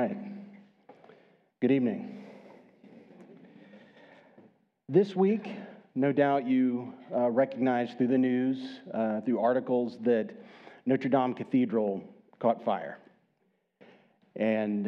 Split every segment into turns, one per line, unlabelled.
right. Good evening. This week, no doubt you recognize through the news, through articles, that Notre Dame Cathedral caught fire. And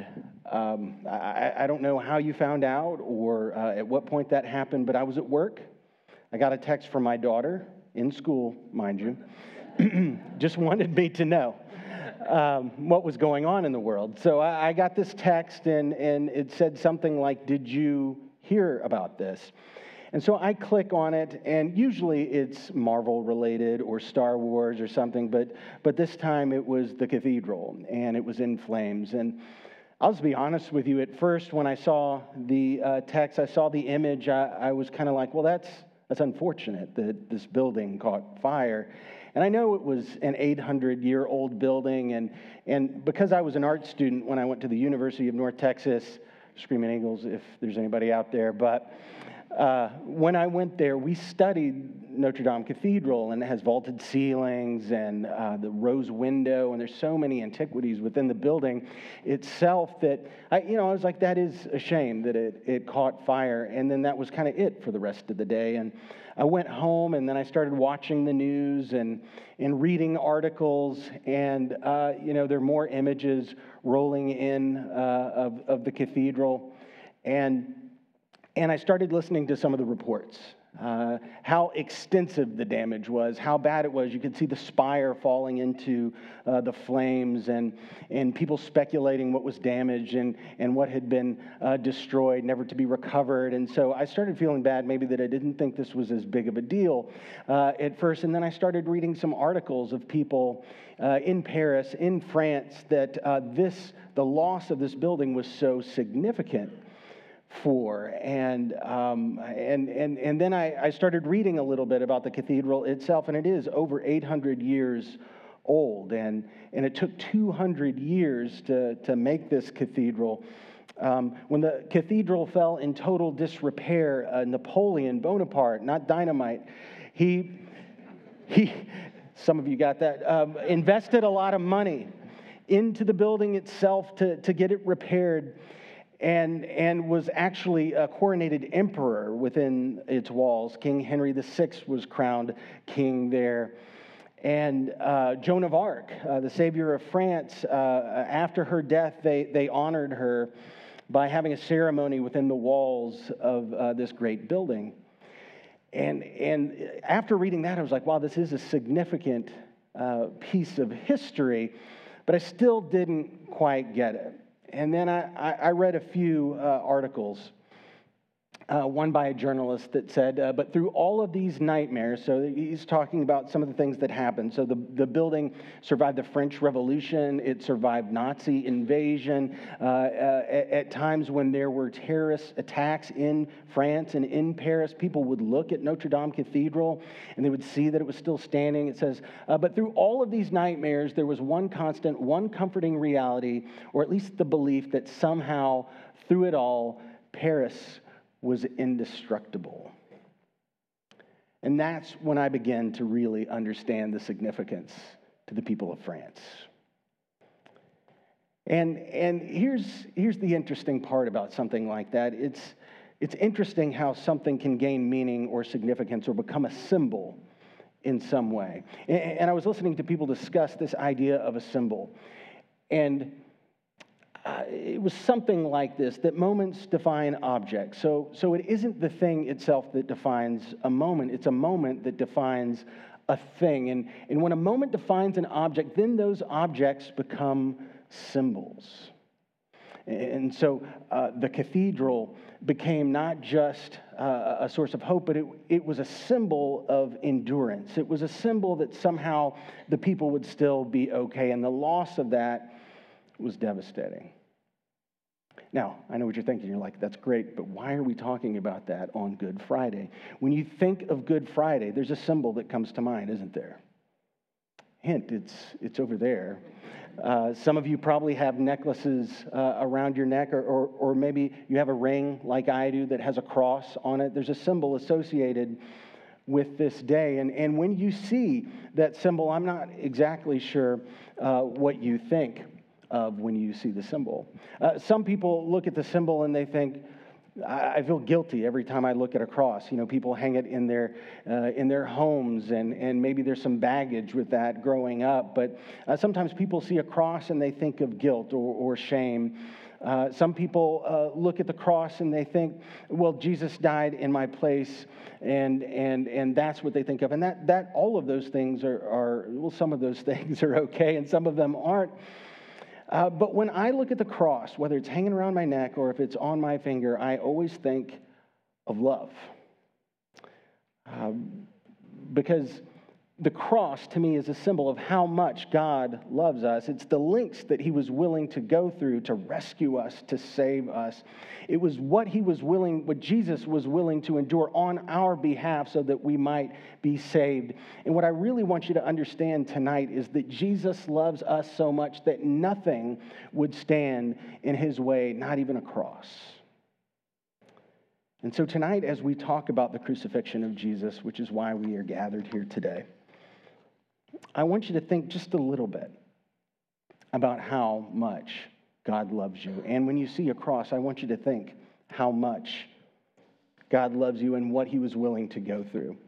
I don't know how you found out or at what point that happened, but I was at work. I got a text from my daughter, in school, mind you, just wanted me to know what was going on in the world. So I got this text, and it said something like, "Did you hear about this?" And so I click on it, and usually it's Marvel related or Star Wars or something, but this time it was the cathedral, and it was in flames. And I'll just be honest with you, at first when I saw the text, I saw the image, I was kind of like, well, that's unfortunate that this building caught fire. And I know it was an 800-year-old building, and because I was an art student when I went to the University of North Texas, Screaming Eagles if there's anybody out there, but when I went there, we studied Notre Dame Cathedral, and it has vaulted ceilings and the rose window, and there's so many antiquities within the building itself that I was like, that is a shame that it caught fire. And then that was kind of it for the rest of the day. And I went home, and then I started watching the news and reading articles, and there are more images rolling in of the cathedral, and I started listening to some of the reports, how extensive the damage was, how bad it was. You could see the spire falling into the flames, and people speculating what was damaged and what had been destroyed, never to be recovered. And so I started feeling bad, maybe that I didn't think this was as big of a deal at first. And then I started reading some articles of people in Paris, in France, that the loss of this building was so significant for. And then I started reading a little bit about the cathedral itself, and it is over 800 years old, and it took 200 years to make this cathedral. When the cathedral fell in total disrepair, Napoleon Bonaparte, not dynamite, he some of you got that, invested a lot of money into the building itself to get it repaired, and was actually a coronated emperor within its walls. King Henry VI was crowned king there. And Joan of Arc, the savior of France, after her death, they honored her by having a ceremony within the walls of this great building. And after reading that, I was like, wow, this is a significant piece of history, but I still didn't quite get it. And then I read a few articles, one by a journalist that said, but through all of these nightmares, so he's talking about some of the things that happened. So the building survived the French Revolution. It survived Nazi invasion. At times when there were terrorist attacks in France and in Paris, people would look at Notre Dame Cathedral and they would see that it was still standing. It says, but through all of these nightmares, there was one constant, one comforting reality, or at least the belief that somehow through it all, Paris was indestructible. And that's when I began to really understand the significance to the people of France. And here's the interesting part about something like that. It's interesting how something can gain meaning or significance or become a symbol in some way. And I was listening to people discuss this idea of a symbol. And it was something like this, that moments define objects. So it isn't the thing itself that defines a moment. It's a moment that defines a thing. And when a moment defines an object, then those objects become symbols. And so the cathedral became not just a source of hope, but it was a symbol of endurance. It was a symbol that somehow the people would still be okay. And the loss of that was devastating. Now, I know what you're thinking. You're like, that's great, but why are we talking about that on Good Friday? When you think of Good Friday, there's a symbol that comes to mind, isn't there? Hint, it's over there. Some of you probably have necklaces around your neck, or maybe you have a ring like I do that has a cross on it. There's a symbol associated with this day. And when you see that symbol, I'm not exactly sure what you think. of when you see the symbol. Some people look at the symbol and they think, I feel guilty every time I look at a cross. You know, people hang it in their homes, and maybe there's some baggage with that growing up. But sometimes people see a cross and they think of guilt or shame. Some people look at the cross and they think, well, Jesus died in my place, and that's what they think of. And that all of those things are well, some of those things are okay, and some of them aren't. But when I look at the cross, whether it's hanging around my neck or if it's on my finger, I always think of love. Because the cross, to me, is a symbol of how much God loves us. It's the lengths that he was willing to go through to rescue us, to save us. It was what Jesus was willing to endure on our behalf so that we might be saved. And what I really want you to understand tonight is that Jesus loves us so much that nothing would stand in his way, not even a cross. And so tonight, as we talk about the crucifixion of Jesus, which is why we are gathered here today, I want you to think just a little bit about how much God loves you. And when you see a cross, I want you to think how much God loves you and what he was willing to go through.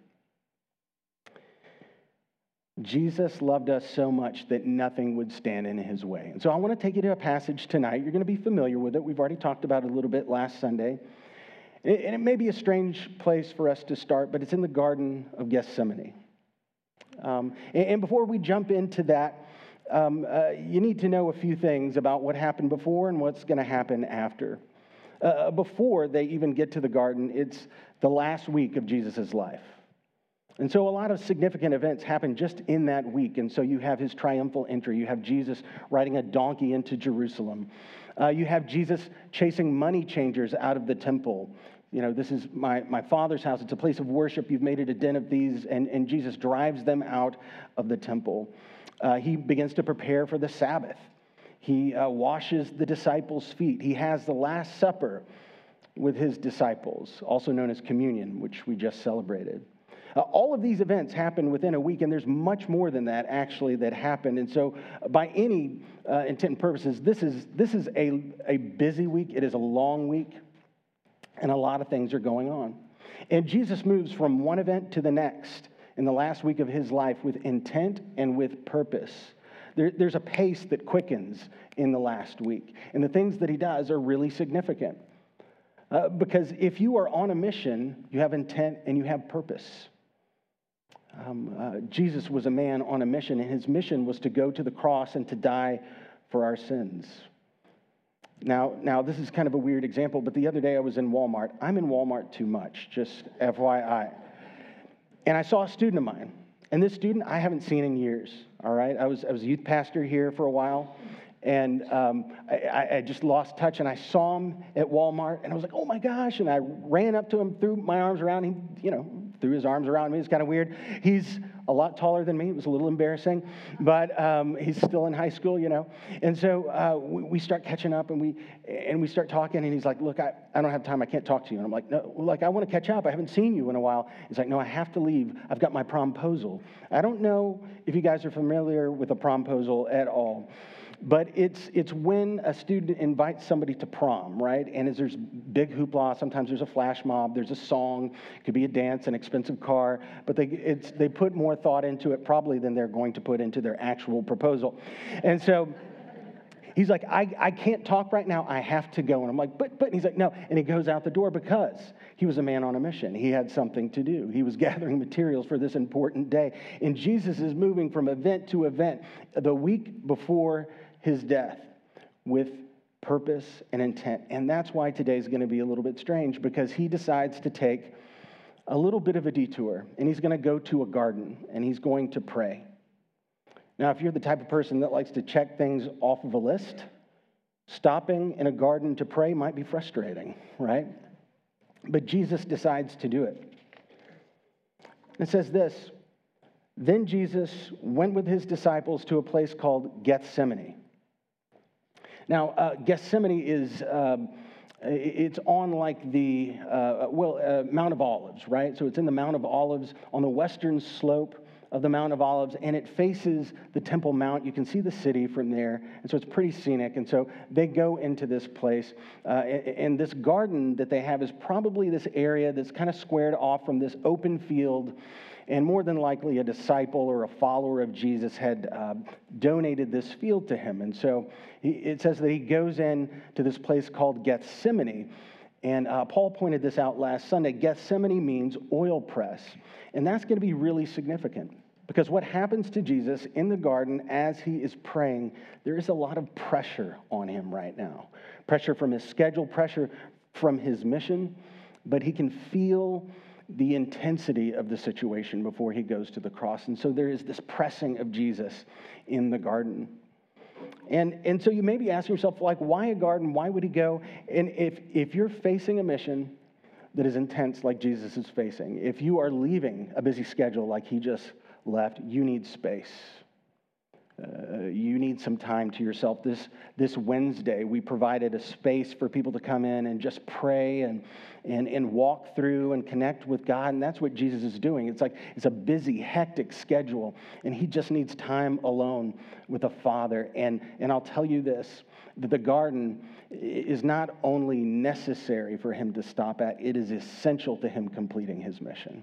Jesus loved us so much that nothing would stand in his way. And so I want to take you to a passage tonight. You're going to be familiar with it. We've already talked about it a little bit last Sunday. And it may be a strange place for us to start, but it's in the Garden of Gethsemane. And before we jump into that, you need to know a few things about what happened before and what's going to happen after. Before they even get to the garden, it's the last week of Jesus' life. And so a lot of significant events happen just in that week. And so you have his triumphal entry. You have Jesus riding a donkey into Jerusalem. You have Jesus chasing money changers out of the temple. You know, this is my Father's house. It's a place of worship. You've made it a den of thieves. And Jesus drives them out of the temple. He begins to prepare for the Sabbath. He washes the disciples' feet. He has the Last Supper with his disciples, also known as communion, which we just celebrated. All of these events happen within a week, and there's much more than that, actually, that happened. And so by any intent and purposes, this is a busy week. It is a long week, and a lot of things are going on. And Jesus moves from one event to the next in the last week of his life with intent and with purpose. There's a pace that quickens in the last week, and the things that he does are really significant. Because if you are on a mission, you have intent and you have purpose. Jesus was a man on a mission, and his mission was to go to the cross and to die for our sins. Now, this is kind of a weird example, but the other day I was in Walmart. I'm in Walmart too much, just FYI. And I saw a student of mine, and this student I haven't seen in years, all right? I was a youth pastor here for a while, and I just lost touch, and I saw him at Walmart, and I was like, oh my gosh, and I ran up to him, threw my arms around him, threw his arms around me. It's kind of weird. He's a lot taller than me. It was a little embarrassing, but he's still in high school, And so we start catching up, and we start talking, and he's like, look, I don't have time. I can't talk to you. And I'm like, no, I want to catch up. I haven't seen you in a while. He's like, no, I have to leave. I've got my promposal. I don't know if you guys are familiar with a promposal at all. But it's when a student invites somebody to prom, right? And there's big hoopla. Sometimes there's a flash mob. There's a song. It could be a dance, an expensive car. But they put more thought into it probably than they're going to put into their actual proposal. And so he's like, I can't talk right now. I have to go. And I'm like, but. And he's like, no. And he goes out the door because he was a man on a mission. He had something to do. He was gathering materials for this important day. And Jesus is moving from event to event the week before his death with purpose and intent. And that's why today's going to be a little bit strange, because he decides to take a little bit of a detour, and he's going to go to a garden, and he's going to pray. Now, if you're the type of person that likes to check things off of a list, stopping in a garden to pray might be frustrating, right? But Jesus decides to do it. It says this: then Jesus went with his disciples to a place called Gethsemane. Now, Gethsemane is, it's on like the, Mount of Olives, right? So it's in the Mount of Olives on the western slope of the Mount of Olives, and it faces the Temple Mount. You can see the city from there, and so it's pretty scenic. And so they go into this place, and this garden that they have is probably this area that's kind of squared off from this open field, and more than likely a disciple or a follower of Jesus had donated this field to him. And so it says that he goes in to this place called Gethsemane. And Paul pointed this out last Sunday. Gethsemane means oil press. And that's going to be really significant because what happens to Jesus in the garden as he is praying, there is a lot of pressure on him right now. Pressure from his schedule, pressure from his mission, but he can feel the intensity of the situation before he goes to the cross. And so there is this pressing of Jesus in the garden. And so you may be asking yourself, like, why a garden? Why would he go? And if you're facing a mission that is intense like Jesus is facing, if you are leaving a busy schedule like he just left, you need space. You need some time to yourself. This Wednesday, we provided a space for people to come in and just pray and walk through and connect with God. And that's what Jesus is doing. It's a busy, hectic schedule, and he just needs time alone with the Father. And I'll tell you this, that the garden is not only necessary for him to stop at, it is essential to him completing his mission.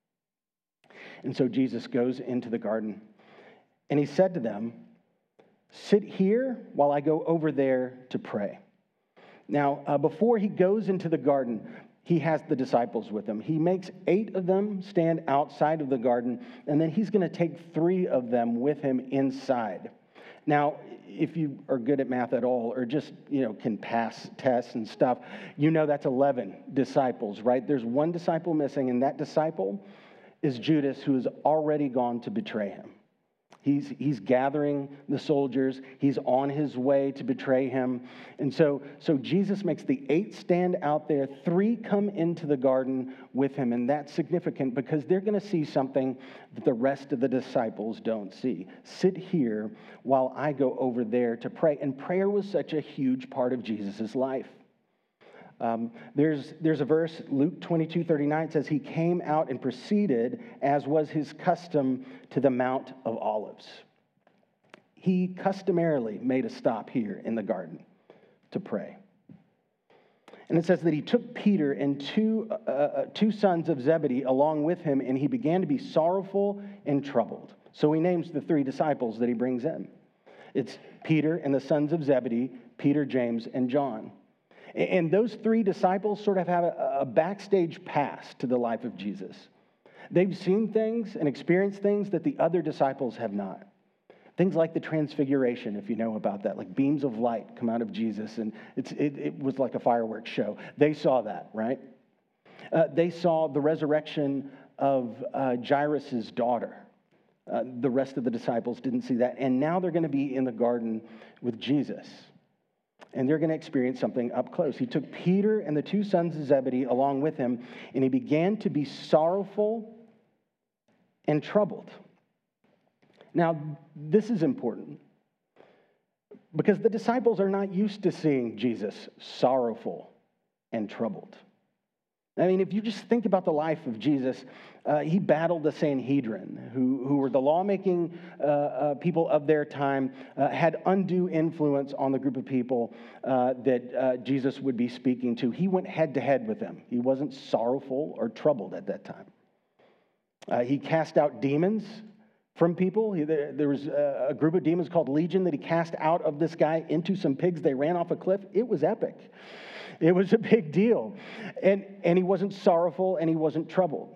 And so Jesus goes into the garden. And he said to them, "Sit here while I go over there to pray." Now, before he goes into the garden, he has the disciples with him. He makes 8 of them stand outside of the garden, and then he's going to take 3 of them with him inside. Now, if you are good at math at all, or just, can pass tests and stuff, that's 11 disciples, right? There's 1 disciple missing, and that disciple is Judas, who has already gone to betray him. He's gathering the soldiers. He's on his way to betray him. And so Jesus makes the 8 stand out there. 3 come into the garden with him. And that's significant because they're going to see something that the rest of the disciples don't see. Sit here while I go over there to pray. And prayer was such a huge part of Jesus' life. There's a verse, Luke 22:39 says, he came out and proceeded, as was his custom, to the Mount of Olives. He customarily made a stop here in the garden to pray. And it says that he took Peter and two sons of Zebedee along with him, and he began to be sorrowful and troubled. So he names the 3 disciples that he brings in. It's Peter and the sons of Zebedee, Peter, James, and John. And those 3 disciples sort of have a backstage pass to the life of Jesus. They've seen things and experienced things that the other disciples have not. Things like the transfiguration, if you know about that, like beams of light come out of Jesus, and it was like a fireworks show. They saw that, right? They saw the resurrection of Jairus' daughter. The rest of the disciples didn't see that. And now they're going to be in the garden with Jesus. And they're going to experience something up close. He took Peter and the 2 sons of Zebedee along with him, and he began to be sorrowful and troubled. Now, this is important because the disciples are not used to seeing Jesus sorrowful and troubled. I mean, if you just think about the life of Jesus, he battled the Sanhedrin, who were the lawmaking people of their time, had undue influence on the group of people that Jesus would be speaking to. He went head to head with them. He wasn't sorrowful or troubled at that time. He cast out demons from people. There was a group of demons called Legion that he cast out of this guy into some pigs. They ran off a cliff. It was epic. It was a big deal. And he wasn't sorrowful and he wasn't troubled.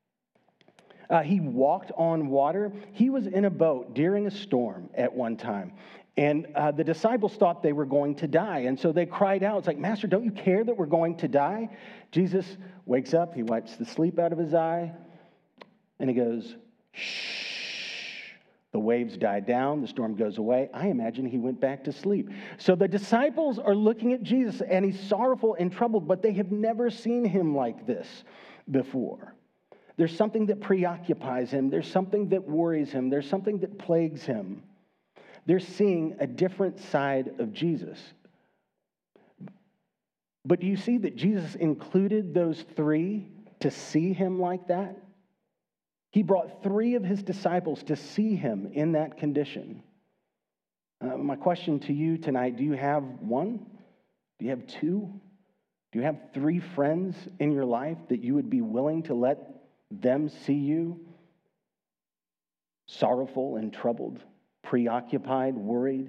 He walked on water. He was in a boat during a storm at one time. And the disciples thought they were going to die. And so they cried out. It's like, Master, don't you care that we're going to die? Jesus wakes up. He wipes the sleep out of his eye. And he goes, shh. The waves die down, the storm goes away. I imagine he went back to sleep. So the disciples are looking at Jesus, and he's sorrowful and troubled, but they have never seen him like this before. There's something that preoccupies him. There's something that worries him. There's something that plagues him. They're seeing a different side of Jesus. But do you see that Jesus included those 3 to see him like that? He brought 3 of his disciples to see him in that condition. My question to you tonight, do you have 1? Do you have 2? Do you have 3 friends in your life that you would be willing to let them see you sorrowful and troubled, preoccupied, worried?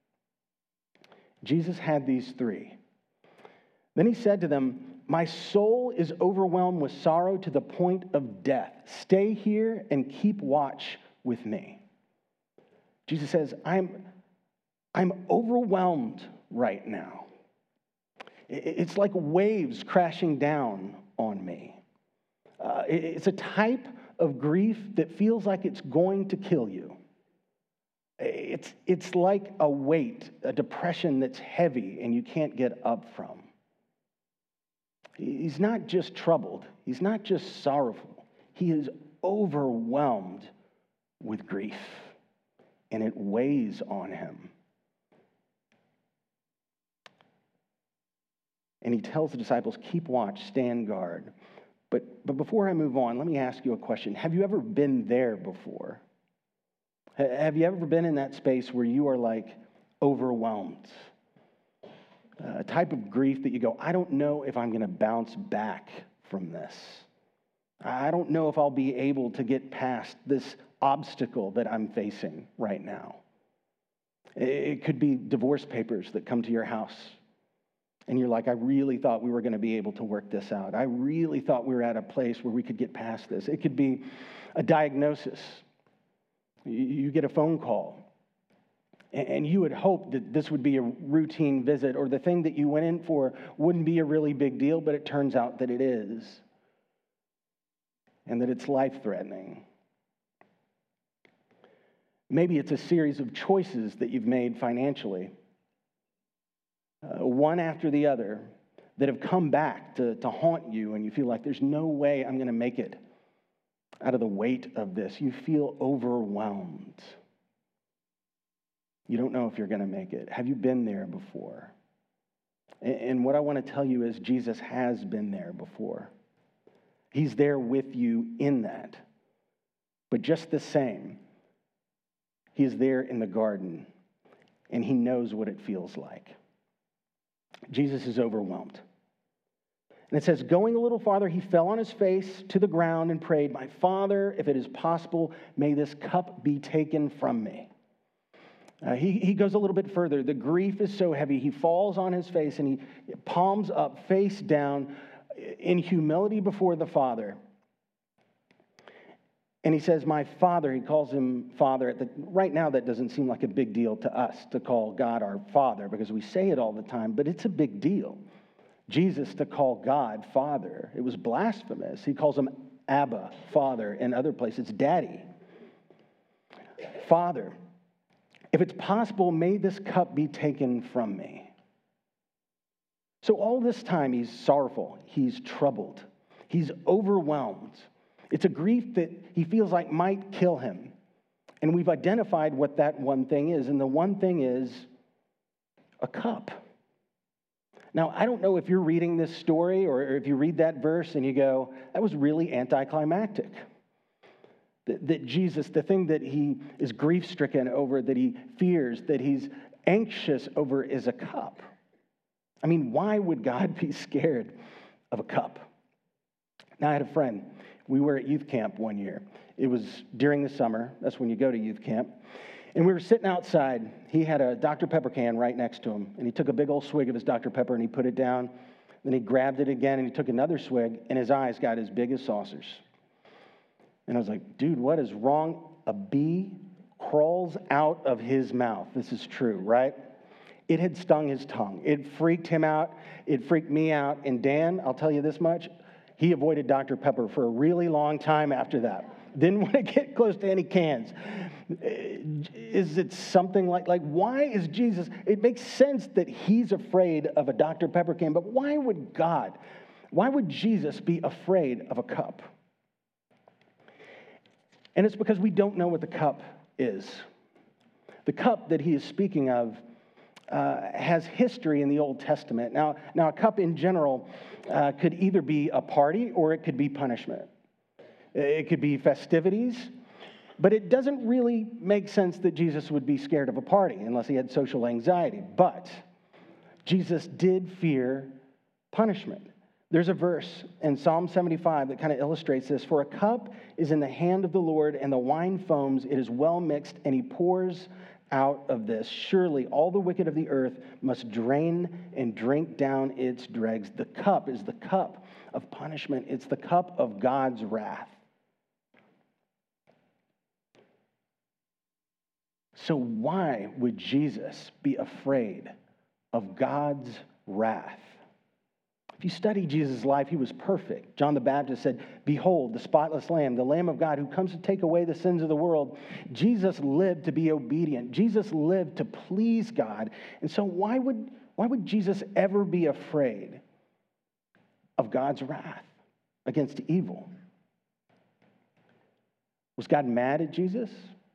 Jesus had these 3. Then he said to them, "My soul is overwhelmed with sorrow to the point of death. Stay here and keep watch with me." Jesus says, I'm overwhelmed right now. It's like waves crashing down on me. It's a type of grief that feels like it's going to kill you. It's like a weight, a depression that's heavy and you can't get up from. He's not just troubled. He's not just sorrowful. He is overwhelmed with grief, and it weighs on him. And he tells the disciples, keep watch, stand guard. But before I move on, let me ask you a question. Have you ever been there before? Have you ever been in that space where you are like overwhelmed? A type of grief that you go, I don't know if I'm going to bounce back from this. I don't know if I'll be able to get past this obstacle that I'm facing right now. It could be divorce papers that come to your house. And you're like, I really thought we were going to be able to work this out. I really thought we were at a place where we could get past this. It could be a diagnosis. You get a phone call. And you would hope that this would be a routine visit, or the thing that you went in for wouldn't be a really big deal, but it turns out that it is. And that it's life-threatening. Maybe it's a series of choices that you've made financially. One after the other, that have come back to haunt you, and you feel like there's no way I'm going to make it out of the weight of this. You feel overwhelmed. You don't know if you're going to make it. Have you been there before? And what I want to tell you is Jesus has been there before. He's there with you in that. But just the same, he is there in the garden, and he knows what it feels like. Jesus is overwhelmed. And it says, going a little farther, he fell on his face to the ground and prayed, "My Father, if it is possible, may this cup be taken from me." He goes a little bit further. The grief is so heavy, he falls on his face and he palms up, face down, in humility before the Father. And he says, "My Father," he calls him Father. Right now, that doesn't seem like a big deal to us to call God our Father, because we say it all the time, but it's a big deal. Jesus to call God Father, it was blasphemous. He calls him Abba, Father, in other places, Daddy. Father, if it's possible, may this cup be taken from me. So all this time, he's sorrowful, he's troubled, he's overwhelmed. It's a grief that he feels like might kill him. And we've identified what that one thing is, and the one thing is a cup. Now, I don't know if you're reading this story or if you read that verse and you go, that was really anticlimactic. That Jesus, the thing that he is grief-stricken over, that he fears, that he's anxious over, is a cup. I mean, why would God be scared of a cup? Now, I had a friend. We were at youth camp one year. It was during the summer. That's when you go to youth camp. And we were sitting outside. He had a Dr. Pepper can right next to him. And he took a big old swig of his Dr. Pepper and he put it down. Then he grabbed it again and he took another swig, and his eyes got as big as saucers. And I was like, dude, what is wrong? A bee crawls out of his mouth. This is true, right? It had stung his tongue. It freaked him out. It freaked me out. And Dan, I'll tell you this much, he avoided Dr. Pepper for a really long time after that. Didn't want to get close to any cans. Is it something like why is Jesus, it makes sense that he's afraid of a Dr. Pepper can, but why would Jesus be afraid of a cup? And it's because we don't know what the cup is. The cup that he is speaking of has history in the Old Testament. Now a cup in general could either be a party or it could be punishment. It could be festivities. But it doesn't really make sense that Jesus would be scared of a party unless he had social anxiety. But Jesus did fear punishment. There's a verse in Psalm 75 that kind of illustrates this. For a cup is in the hand of the Lord, and the wine foams. It is well mixed, and he pours out of this. Surely all the wicked of the earth must drain and drink down its dregs. The cup is the cup of punishment. It's the cup of God's wrath. So why would Jesus be afraid of God's wrath? If you study Jesus' life, he was perfect. John the Baptist said, "Behold, the spotless Lamb, the Lamb of God who comes to take away the sins of the world." Jesus lived to be obedient. Jesus lived to please God. And so why would Jesus ever be afraid of God's wrath against evil? Was God mad at Jesus?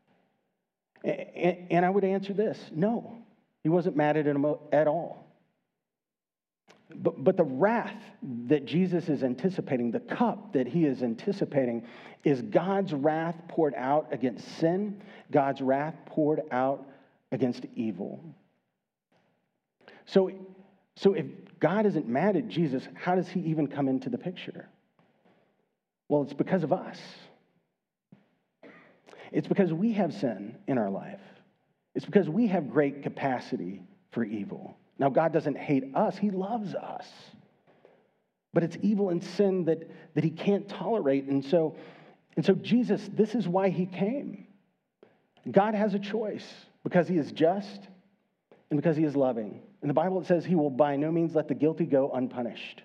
And I would answer this: no, he wasn't mad at him at all. But the wrath that Jesus is anticipating, the cup that he is anticipating, is God's wrath poured out against sin, God's wrath poured out against evil. So if God isn't mad at Jesus, how does he even come into the picture? Well, it's because of us. It's because we have sin in our life. It's because we have great capacity for evil. Now, God doesn't hate us. He loves us. But it's evil and sin that he can't tolerate. And so Jesus, this is why he came. God has a choice because he is just and because he is loving. In the Bible, it says he will by no means let the guilty go unpunished.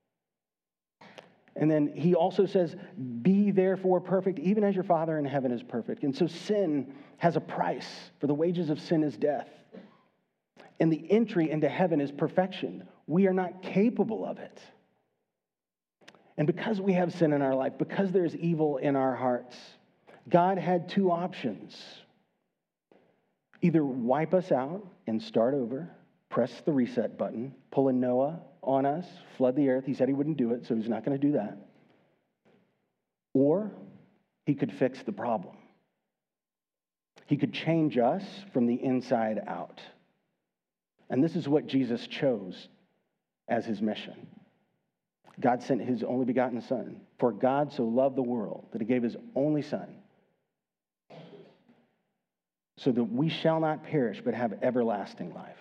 And then he also says, be therefore perfect, even as your Father in heaven is perfect. And so sin has a price, for the wages of sin is death. And the entry into heaven is perfection. We are not capable of it. And because we have sin in our life, because there's evil in our hearts, God had two options. Either wipe us out and start over, press the reset button, pull a Noah on us, flood the earth. He said he wouldn't do it, so he's not going to do that. Or he could fix the problem. He could change us from the inside out. And this is what Jesus chose as his mission. God sent his only begotten Son. For God so loved the world that he gave his only Son, so that we shall not perish but have everlasting life.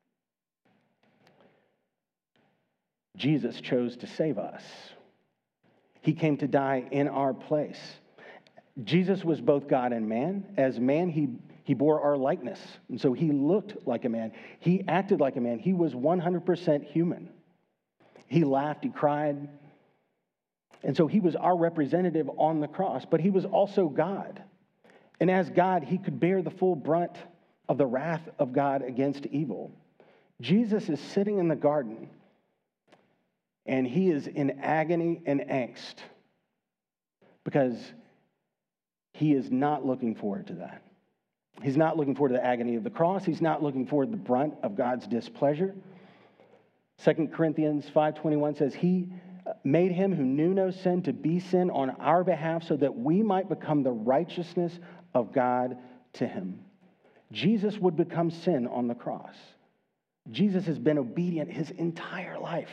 Jesus chose to save us. He came to die in our place. Jesus was both God and man. As man, he bore our likeness. And so he looked like a man. He acted like a man. He was 100% human. He laughed, he cried. And so he was our representative on the cross, but he was also God. And as God, he could bear the full brunt of the wrath of God against evil. Jesus is sitting in the garden, and he is in agony and angst because he is not looking forward to that. He's not looking forward to the agony of the cross. He's not looking forward to the brunt of God's displeasure. 2 Corinthians 5:21 says, he made him who knew no sin to be sin on our behalf so that we might become the righteousness of God to him. Jesus would become sin on the cross. Jesus has been obedient his entire life.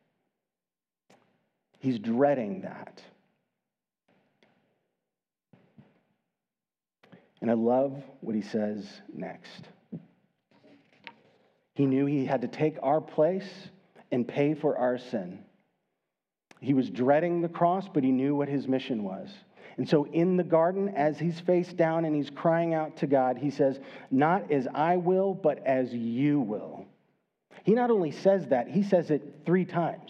He's dreading that. And I love what he says next. He knew he had to take our place and pay for our sin. He was dreading the cross, but he knew what his mission was. And so in the garden, as he's face down and he's crying out to God, he says, not as I will, but as you will. He not only says that, he says it 3 times.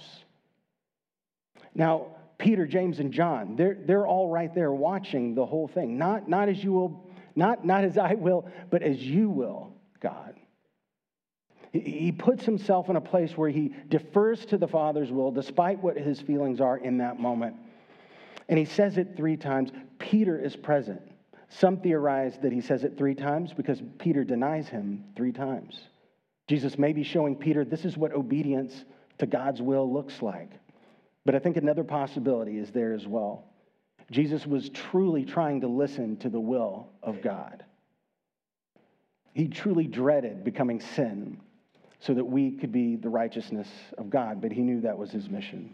Now, Peter, James, and John, they're all right there watching the whole thing. Not as you will, not as I will, but as you will, God. He puts himself in a place where he defers to the Father's will, despite what his feelings are in that moment. And he says it 3 times. Peter is present. Some theorize that he says it 3 times because Peter denies him 3 times. Jesus may be showing Peter this is what obedience to God's will looks like. But I think another possibility is there as well. Jesus was truly trying to listen to the will of God. He truly dreaded becoming sin so that we could be the righteousness of God, but he knew that was his mission.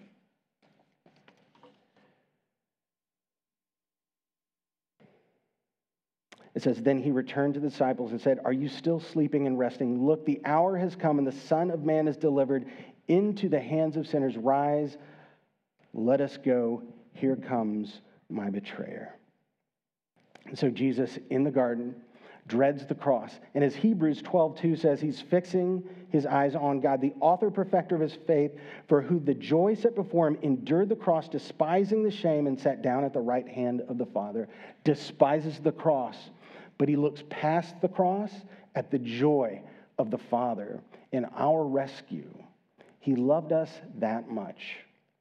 It says, then he returned to the disciples and said, are you still sleeping and resting? Look, the hour has come and the Son of Man is delivered into the hands of sinners. Rise, let us go. Here comes my betrayer. And so Jesus in the garden dreads the cross. And as Hebrews 12:2 says, he's fixing his eyes on God, the author perfecter of his faith, for who the joy set before him endured the cross, despising the shame, and sat down at the right hand of the Father. Despises the cross, but he looks past the cross at the joy of the Father in our rescue. He loved us that much.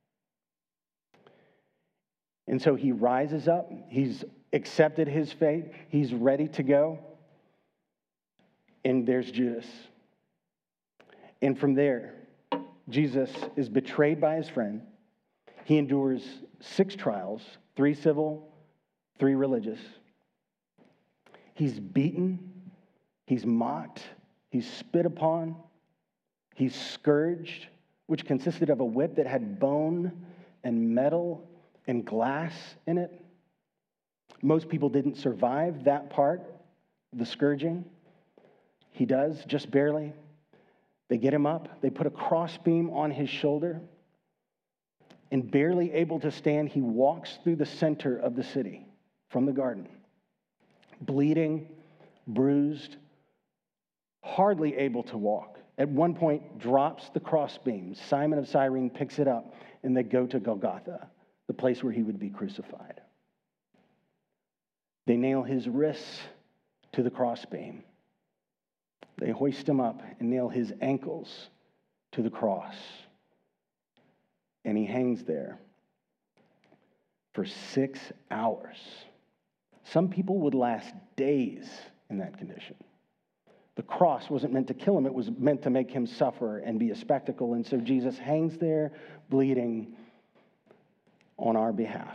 And so he rises up. He's accepted his fate. He's ready to go. And there's Judas. And from there, Jesus is betrayed by his friend. He endures 6 trials, 3 civil, 3 religious. He's beaten. He's mocked. He's spit upon. He's scourged, which consisted of a whip that had bone and metal and glass in it. Most people didn't survive that part, the scourging. He does, just barely. They get him up. They put a crossbeam on his shoulder. And barely able to stand, he walks through the center of the city from the garden. Bleeding, bruised, hardly able to walk. At one point, drops the crossbeam. Simon of Cyrene picks it up, and they go to Golgotha, the place where he would be crucified. They nail his wrists to the crossbeam. They hoist him up and nail his ankles to the cross. And he hangs there for 6 hours. Some people would last days in that condition. The cross wasn't meant to kill him. It was meant to make him suffer and be a spectacle. And so Jesus hangs there bleeding on our behalf.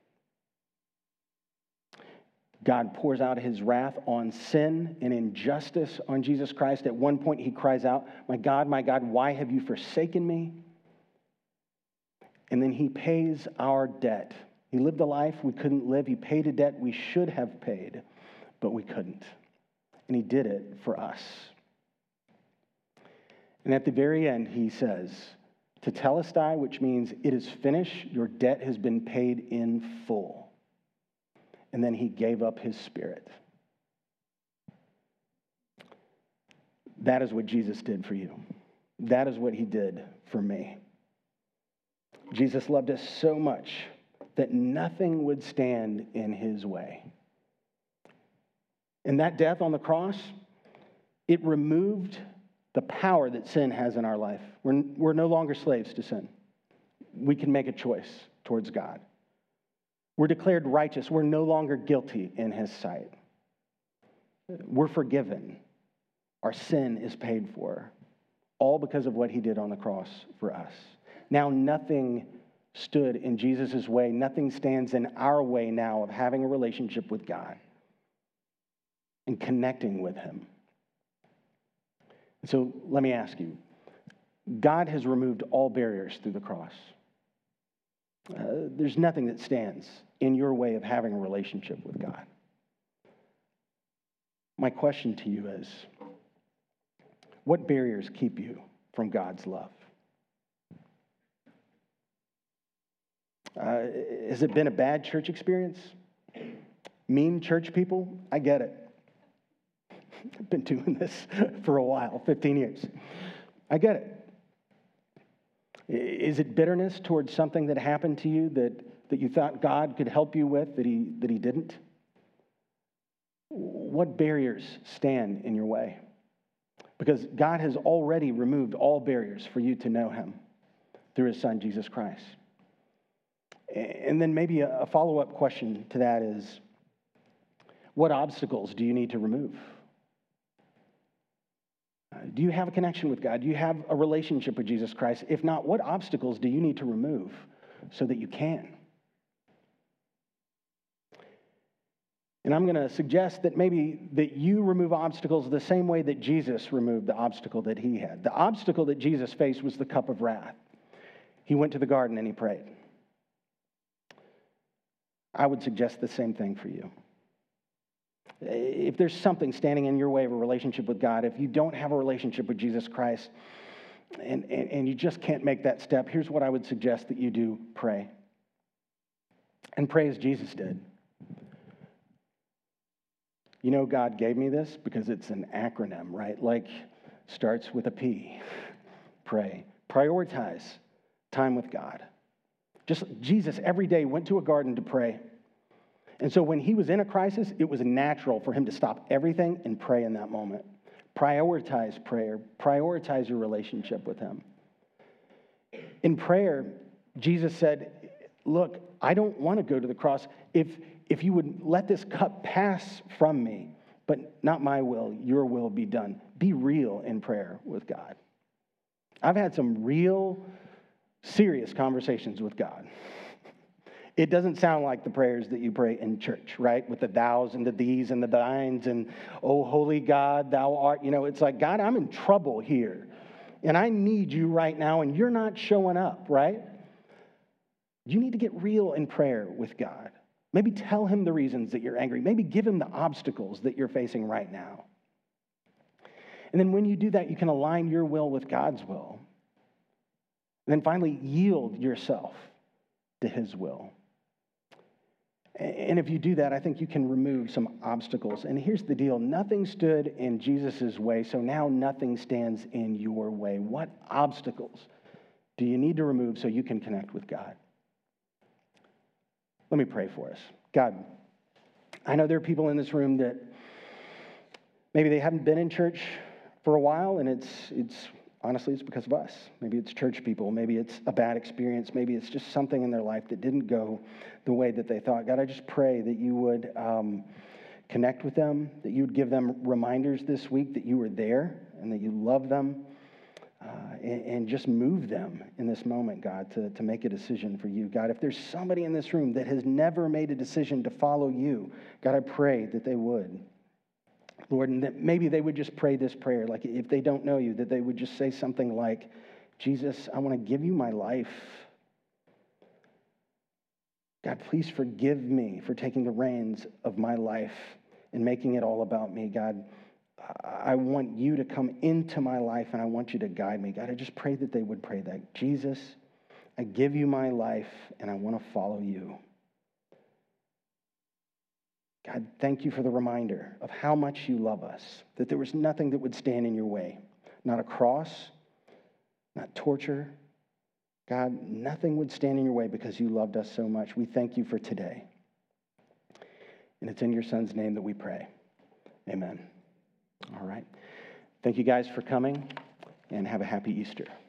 God pours out his wrath on sin and injustice on Jesus Christ. At one point, he cries out, my God, why have you forsaken me? And then he pays our debt. He lived a life we couldn't live. He paid a debt we should have paid, but we couldn't. And he did it for us. And at the very end, he says, Tetelestai, which means it is finished. Your debt has been paid in full. And then he gave up his spirit. That is what Jesus did for you. That is what he did for me. Jesus loved us so much that nothing would stand in his way. And that death on the cross, it removed the power that sin has in our life. We're no longer slaves to sin. We can make a choice towards God. We're declared righteous. We're no longer guilty in his sight. We're forgiven. Our sin is paid for, all because of what he did on the cross for us. Now nothing stood in Jesus' way. Nothing stands in our way now of having a relationship with God and connecting with him. So let me ask you, God has removed all barriers through the cross. There's nothing that stands in your way of having a relationship with God. My question to you is, what barriers keep you from God's love? Has it been a bad church experience? Mean church people? I get it. I've been doing this for a while, 15 years. I get it. Is it bitterness towards something that happened to you that you thought God could help you with that he didn't? What barriers stand in your way? Because God has already removed all barriers for you to know him through his son, Jesus Christ. And then maybe a follow-up question to that is, what obstacles do you need to remove? Do you have a connection with God? Do you have a relationship with Jesus Christ? If not, what obstacles do you need to remove so that you can? And I'm going to suggest that maybe that you remove obstacles the same way that Jesus removed the obstacle that he had. The obstacle that Jesus faced was the cup of wrath. He went to the garden and he prayed. I would suggest the same thing for you. If there's something standing in your way of a relationship with God, if you don't have a relationship with Jesus Christ and you just can't make that step, here's what I would suggest that you do: pray. And pray as Jesus did. You know, God gave me this because it's an acronym, right? Like, starts with a P. Pray. Prioritize time with God. Just Jesus every day went to a garden to pray. And so when he was in a crisis, it was natural for him to stop everything and pray in that moment. Prioritize prayer. Prioritize your relationship with him. In prayer, Jesus said, look, I don't want to go to the cross. If you would let this cup pass from me, but not my will, your will be done. Be real in prayer with God. I've had some real serious conversations with God. It doesn't sound like the prayers that you pray in church, right? With the thous and the thees and the thines and, oh, holy God, thou art, it's like, God, I'm in trouble here. And I need you right now, and you're not showing up, right? You need to get real in prayer with God. Maybe tell him the reasons that you're angry. Maybe give him the obstacles that you're facing right now. And then when you do that, you can align your will with God's will. And then finally, yield yourself to his will. And if you do that, I think you can remove some obstacles. And here's the deal. Nothing stood in Jesus' way, so now nothing stands in your way. What obstacles do you need to remove so you can connect with God? Let me pray for us. God, I know there are people in this room that maybe they haven't been in church for a while, and it's honestly, it's because of us. Maybe it's church people. Maybe it's a bad experience. Maybe it's just something in their life that didn't go the way that they thought. God, I just pray that you would connect with them, that you would give them reminders this week that you were there and that you love them, and just move them in this moment, God, to make a decision for you. God, if there's somebody in this room that has never made a decision to follow you, God, I pray that they would. Lord, and that maybe they would just pray this prayer, like if they don't know you, that they would just say something like, Jesus, I want to give you my life. God, please forgive me for taking the reins of my life and making it all about me. God, I want you to come into my life and I want you to guide me. God, I just pray that they would pray that. Jesus, I give you my life and I want to follow you. God, thank you for the reminder of how much you love us, that there was nothing that would stand in your way. Not a cross, not torture. God, nothing would stand in your way because you loved us so much. We thank you for today. And it's in your Son's name that we pray. Amen. All right. Thank you guys for coming, and have a happy Easter.